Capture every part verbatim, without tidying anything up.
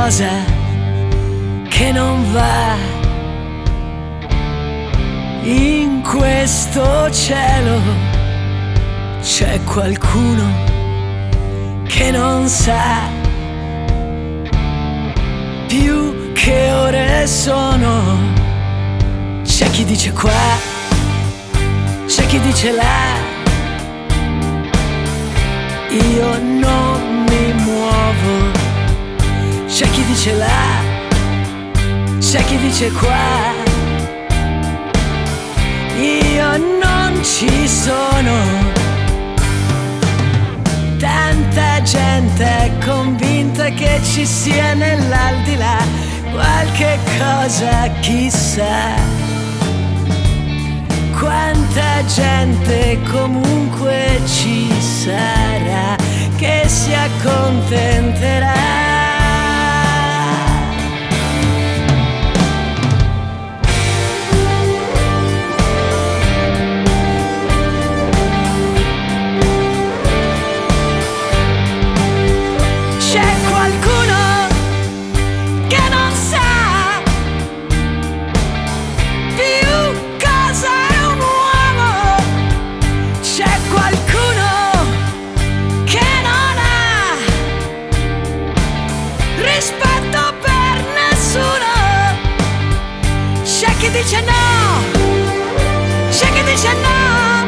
qualcosa che non va in questo cielo. C'è qualcuno che non sa più che ore sono. C'è chi dice qua, c'è chi dice là. Io non mi muovo. C'è chi dice là, c'è chi dice qua. Io non ci sono. Tanta gente è convinta che ci sia nell'aldilà qualche cosa, chissà. Quanta gente comunque ci sarà che si accontenterà. Rispetto per nessuno. C'è chi dice no, c'è chi dice no.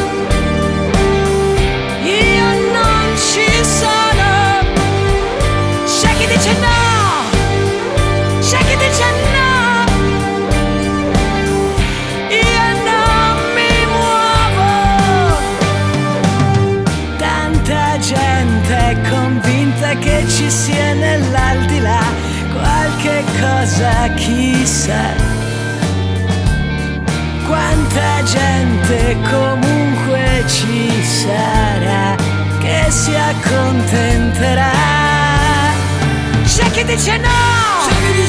Io non ci sono. C'è chi dice no, c'è chi dice no. Io non mi muovo. Tanta gente è convinta che ci sia nell'aldilà qualche cosa, chissà. Quanta gente comunque ci sarà che si accontenterà. C'è chi dice no,